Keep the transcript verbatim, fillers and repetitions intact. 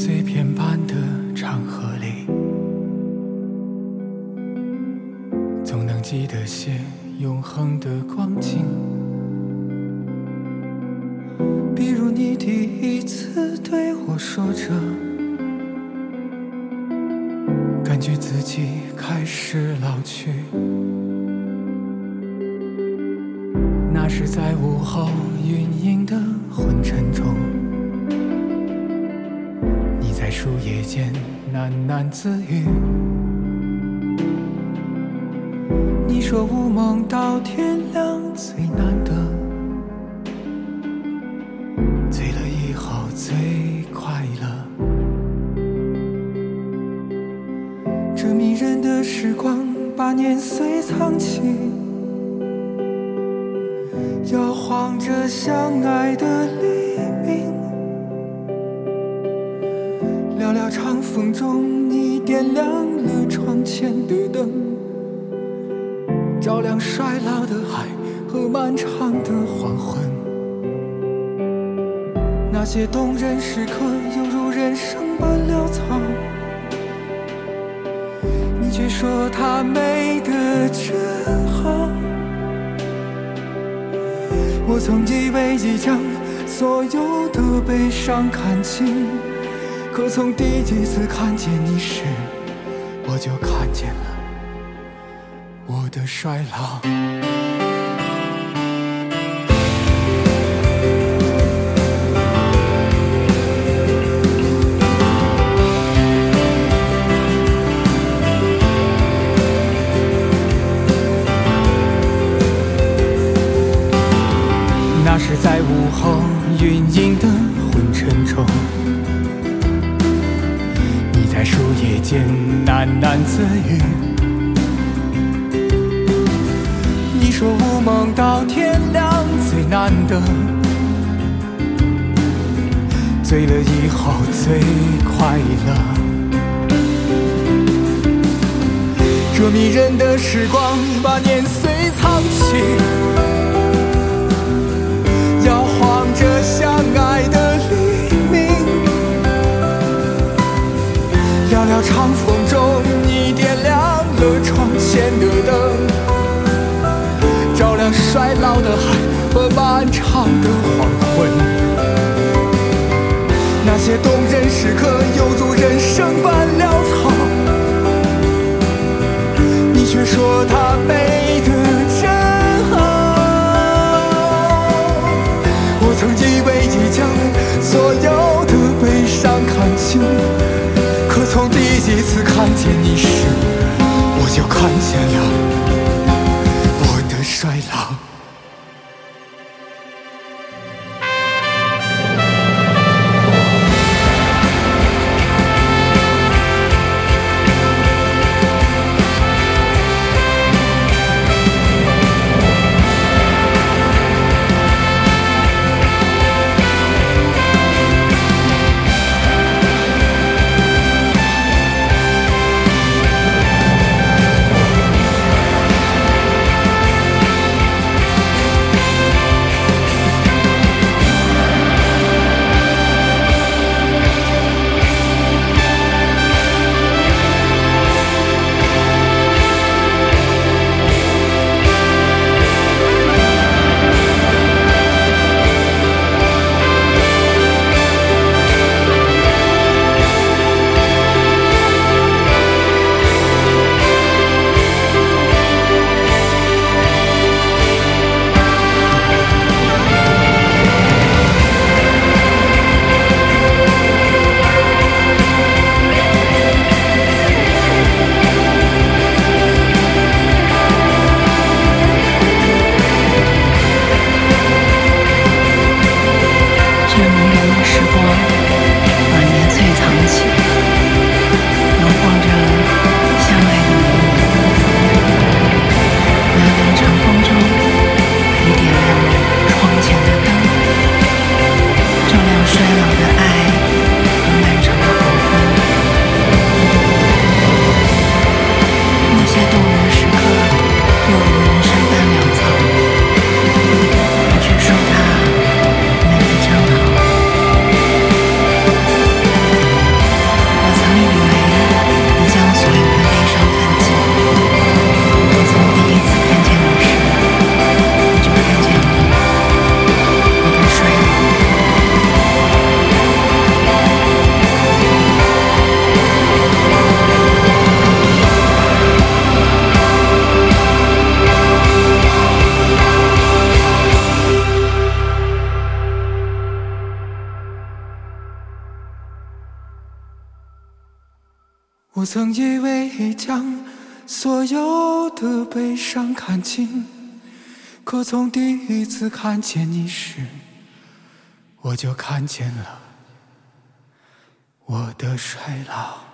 碎片般的长河里，总能记得些永恒的光景。比如你第一次对我说着，感觉自己开始老去，那是在午后云影的昏沉中，你在树叶间喃喃自语。你说无梦到天亮最难得，醉了以后最快乐。这迷人的时光把年岁藏起，摇晃着相爱的黎明。寥寥长风中，你点亮了窗前的灯，照亮衰老的海和漫长的黄昏。那些动人时刻犹如人生般潦草，你却说它美得真好。我曾以为已将所有的悲伤看尽，可从第几次看见你时，我就看见了我的衰老。那是在午后云影的昏沉中，你在树叶间喃喃自语。你说无梦到天亮最难得，醉了以后最快乐。这迷人的时光把年岁藏起，摇晃着相爱的黎明。寥寥长风中，你点亮了窗前的灯，照亮衰老的海和漫长的黄昏。那些动人时刻犹如人生般潦草，你却说它美得真好。我曾以为已将所有的悲伤看尽，可从第几次看见你时，我就看见了我的衰老。 我曾以为将所有的悲伤看尽，可从第一次看见你时，我就看见了我的衰老。